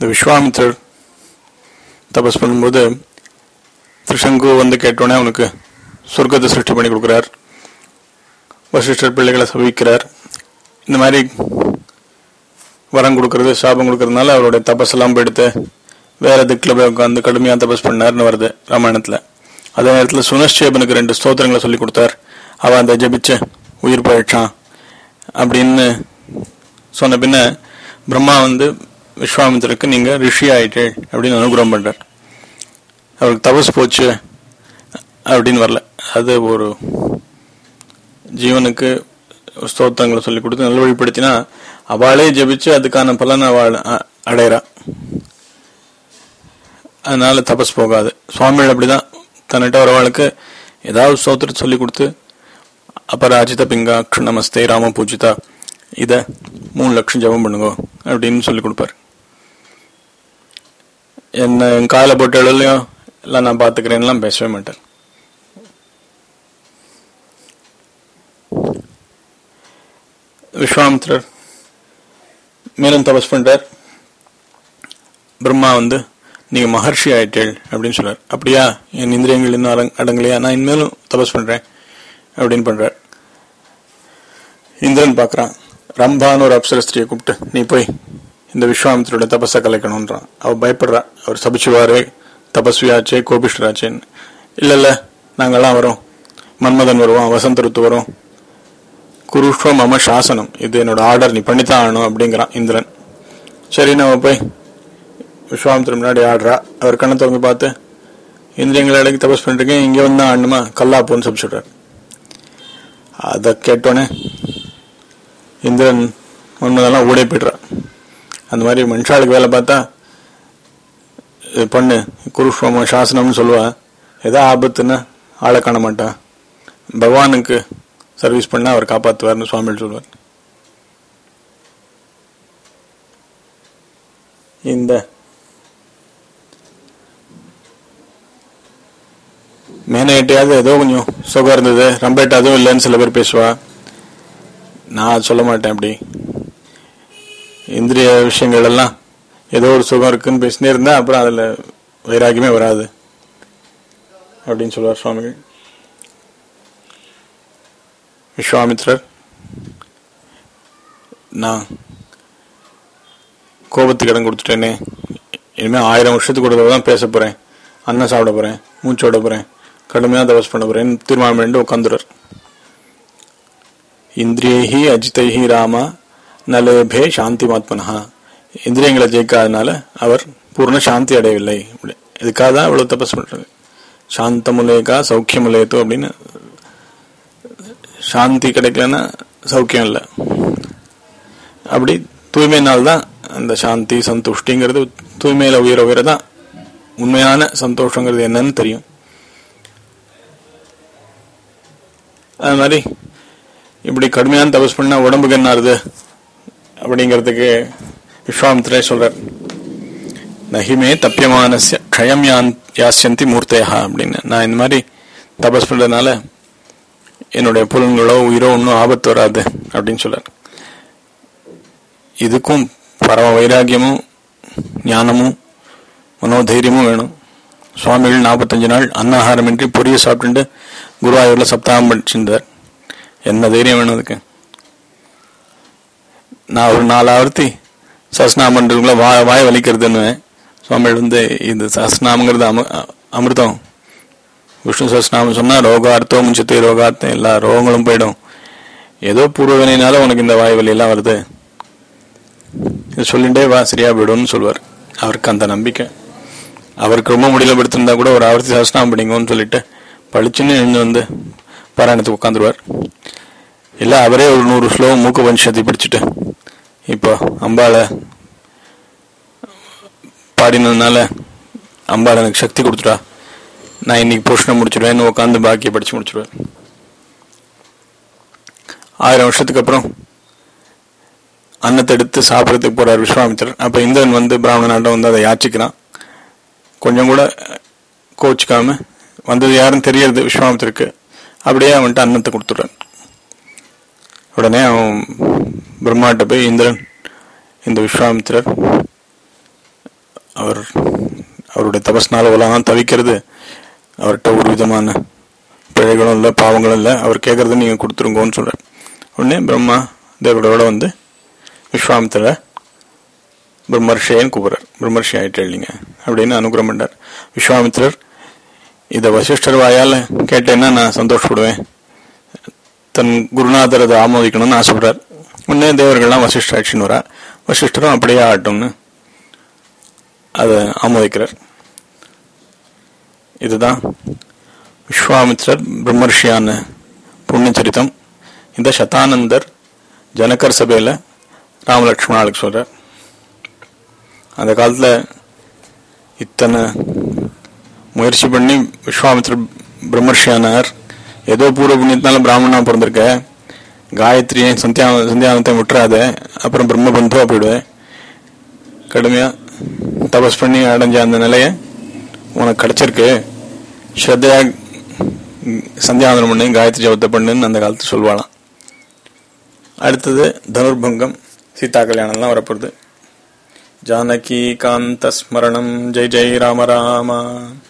இந்த விஸ்வாமித்திரர் தபஸ் பண்ணும்போது திரிசங்கு வந்து கேட்டோன்னே அவனுக்கு சொர்க்கத்தை சிருஷ்டி பண்ணி கொடுக்குறார். வசிஷ்டர் பிள்ளைகளை சபிக்கிறார். இந்த மாதிரி வரம் கொடுக்கறது சாபம் கொடுக்கறதுனால அவருடைய தபஸெல்லாம் போயிடுத்து வேற திக்கில் போய் உட்காந்து கடுமையாக தபஸ் பண்ணார்னு வருது ராமாயணத்தில். அதே நேரத்தில் சுனஷ்சேபனுக்கு 2 ஸ்தோத்திரங்களை சொல்லி கொடுத்தார். அவன் அந்த ஜபிச்சு உயிர் பழிச்சான் அப்படின்னு சொன்ன பின்ன பிரம்மா வந்து விஸ்வாமித்திரருக்கு நீங்க ரிஷி ஆயிட்டே அப்படின்னு அனுகிரகம் பண்றார். அவருக்கு தபஸ் போச்சு அப்படின்னு வரல. அது ஒரு ஜீவனுக்கு ஸ்தோத்திரங்களை சொல்லி கொடுத்து நல்ல வழிப்படுத்தினா அவளே ஜபிச்சு அதுக்கான பலன் அவள் அடையிறா. அதனால தபஸ் போகாது. சுவாமிகள் அப்படிதான் தன்னிட்ட வரவாளுக்கு ஏதாவது ஸ்தோத்திரத்தை சொல்லி கொடுத்து அபராஜித பிங்காட்ச நமஸ்தே ராம பூஜிதா இத 3 லட்சம் ஜபம் பண்ணுங்க அப்படின்னு சொல்லி கொடுப்பார். என்ன காலை போட்டு எழுலையும் எல்லாம் நான் பாத்துக்கிறேன்லாம் பேசவே மாட்டேன். விஸ்வாமித்திரர் மேலும் தபஸ் பண்றார். பிரம்மா வந்து நீங்க மகர்ஷி ஆயிட்டேள் அப்படின்னு சொல்றார். அப்படியா, என் இந்திரியங்கள் இன்னும் அடங்கலையா, நான் இனிமேலும் தபஸ் பண்றேன் அப்படின்னு பண்றார். இந்திரன் பாக்குறான். ரம்பான்னு ஒரு அப்சர ஸ்திரியை கூப்பிட்டு நீ போய் இந்த விஸ்வாமித்திரோட தபஸை கலைக்கணும்ன்றான். அவ பயப்படுறா, அவர் சபிச்சுவாரு, தபஸ்வியாச்சே கோபிஷ்டராச்சேன்னு. இல்ல நாங்கெல்லாம் வரோம், மன்மதன் வருவான், வசந்த ருத்து வரும், குருஷ்வம் மம சாசனம், இது என்னோட ஆர்டர், நீ பண்ணித்தான் ஆகணும் அப்படிங்கிறான் இந்திரன். சரி நம்ம போய் விஸ்வாமித்திரன் முன்னாடி ஆடுறா. அவர் கண்ணை திறந்து பார்த்து இந்திரியங்களை இடைக்கு தபஸ் பண்ணிருக்கேன், இங்க வந்து ஆடணுமா, கல்லாப்போன்னு சபிச்சுடுறார். அதை கேட்டோன்னே இந்திரன் மன்மதெல்லாம் ஓடே போய்ட்றான். அந்த மாதிரி மனுஷாளுக்கு வேலை பார்த்தா பண்ணு குருஷ்வம சாசனம்னு சொல்லுவா. ஏதோ ஆபத்துன்னா ஆளை காண மாட்டா. பகவானுக்கு சர்வீஸ் பண்ணா அவர் காப்பாற்றுவார்னு சுவாமிகள் சொல்லுவார். இந்த மேனையிட்டையாவது ஏதோ கொஞ்சம் சுகம் இருந்தது, ரம்பேட்ட அதுவும் இல்லைன்னு சில பேர் பேசுவா. நான் சொல்ல மாட்டேன். அப்படி இந்திரிய விஷயங்கள் எல்லாம் ஏதோ ஒரு சுகம் இருக்குன்னு பேசினே இருந்தா அப்புறம் அதுல வைராகியமே வராது அப்படின்னு சொல்லுவார் சுவாமிகள். விஸ்வாமித்திரர் நான் கோபத்துக்கு இடம் கொடுத்துட்டேனே, இனிமே 1000 வருஷத்துக்கு ஒரு தான் பேச போறேன், அன்னம் சாப்பிட போறேன், மூச்சு விட போறேன், கடுமையா தபஸ் பண்ண போறேன் தீர்மானம் பண்ணி உட்காந்துறார். இந்திரியஹி அஜிதைஹி ராமா நலேபே சாந்தி மாத்மனஹா. இந்திரியங்களை ஜெயிக்காதனால அவர் பூர்ண சாந்தி அடையவில்லை. இதுக்காக தான் இவ்வளவு தபஸ் பண்றது. சாந்தமுலேகா சௌக்கியமுலேத்தோ அப்படின்னு, சாந்தி கிடைக்கலன்னா சௌக்கியம் இல்லை. அப்படி தூய்மையினால்தான் அந்த சாந்தி சந்துஷ்டிங்கிறது, தூய்மையில உயரதான் உண்மையான சந்தோஷங்கிறது என்னன்னு தெரியும். அது மாதிரி இப்படி கடுமையான தபஸ் பண்ணா உடம்புக்கு என்ன ஆறுது அப்படிங்கிறதுக்கு விஸ்வாமித்திரர் சொல்றார். நகிமே தப்பியமானஸ்ய க்ஷயம் யாஸ்யந்தி மூர்த்தையா அப்படின்னு. நான் இந்த மாதிரி தபஸ் பண்றதுனால என்னுடைய புலன்களோ உயிரோ ஒன்றும் ஆபத்து வராது அப்படின்னு சொல்றார். இதுக்கும் பரம வைராகியமும் ஞானமும் மனோதைரியமும் வேணும். சுவாமிகள் 45 நாள் அன்னாகாரமின்றி பொரிய சாப்பிட்டு குருவாயூர்ல சப்தாகம் படிச்சிருந்தார். என்ன தைரியம் வேணும் அதுக்கு? நான் ஒரு 4 ஆவர்த்தி சஸ்நாமம் பண்றதுக்குள்ள வாய் வலிக்கிறதுன்னு சுவாமிகள் வந்து இது சஸ்நாமங்கிறது அமிர்தம். விஷ்ணு சஸ்நாமம் சொன்னா ரோகார்த்தம் முஞ்சித்தை ரோகார்த்தம், எல்லா ரோகங்களும் போயிடும். ஏதோ பூர்வவினையினால உனக்கு இந்த வாய் வலி எல்லாம் வருது, இது சொல்லிட்டே வா சரியா போயிடும்னு சொல்லுவார். அவருக்கு அந்த நம்பிக்கை. அவருக்கு ரொம்ப முடியல படுத்திருந்தா கூட ஒரு ஆவர்த்தி சஸ்நாமம் படிங்கன்னு சொல்லிட்டு பளிச்சுன்னு எழுந்து வந்து பாராயணத்துக்கு உட்காந்துருவார். இல்ல அவரே ஒரு 100 ஸ்லோகம் மூக்கு பஞ்சத்தை படிச்சுட்டு இப்போ அம்பாளை பாடினதுனால அம்பாள் எனக்கு சக்தி கொடுத்துட்டா, நான் இன்னைக்கு போஷணம் முடிச்சிடுவேன்னு உட்காந்து பாக்கிய படிச்சு முடிச்சிடுவேன். 1000 வருஷத்துக்கு அப்புறம் அன்னத்தை எடுத்து சாப்பிடறதுக்கு போறார் விஸ்வாமித்திரர். அப்ப இந்திரன் வந்து பிராமணனாட்டம் வந்து அதை யாச்சிக்கிறான். கொஞ்சம் கூட கோச்சிக்காம வந்தது யாருன்னு தெரியறது விஸ்வாமித்திரருக்கு. அப்படியே அவன்கிட்ட அன்னத்தை கொடுத்துடுறான். உடனே அவன் பிரம்மாட்ட போய் இந்திரன் இந்த விஸ்வாமித்திரர் அவருடைய தபஸ்னால உலகம் தவிக்கிறது. அவர்கிட்ட ஒரு விதமான பிழைகளும் இல்லை, பாவங்களும் இல்லை. அவர் கேட்கறது நீங்க கொடுத்துருங்கன்னு சொல்ற. உடனே பிரம்மா தேவரோட வந்து விஸ்வாமித்திர பிரம்மர்ஷியன்னு கூப்பிடுறார். பிரம்மர்ஷி ஆயிட்டு இல்லைங்க அப்படின்னு அனுகிரகம் பண்ணார். விஸ்வாமித்திரர் இதை வசிஷ்டர் வாயால் கேட்டேன்னா நான் சந்தோஷப்படுவேன், தன் குருநாதர் அதை ஆமோதிக்கணும்னு ஆசைப்படுறார். உடனே தேவர்கள்லாம் வசிஷ்டர் ஆட்சின்னு வரா. வசிஷ்டரும் அப்படியே ஆகட்டும்னு அதை ஆமோதிக்கிறார். இதுதான் விஸ்வாமித்ரர் பிரம்மர்ஷியான புண்ணிய சரித்தம். இந்த சதானந்தர் ஜனகர் சபையில ராமலட்சுமணாளுக்கு சொல்றார். அந்த காலத்துல இத்தனை முயற்சி பண்ணி விஸ்வாமித்ரர் பிரம்மர்ஷியானார். ஏதோ பூர்வ புண்ணியத்தினால பிராமணனா பிறந்திருக்க, காயத்ரியை சந்தியானத்தை விட்டுறாத, அப்புறம் பிரம்மபந்து போயிடுவேன். கடுமையா தபஸ் பண்ணி அடைஞ்ச அந்த நிலைய உனக்கு கிடைச்சிருக்கு. ஸ்ரத்தையா சந்தியாவந்தனம் பண்ணி காயத்ரி ஜபத்தை பண்ணுன்னு அந்த காலத்து சொல்வாளாம். அடுத்தது தனுர்பங்கம், சீதா கல்யாணம்லாம் வரப்போகுது. ஜானகி காந்த ஸ்மரணம். ஜெய் ஜெய் ராம ராமா.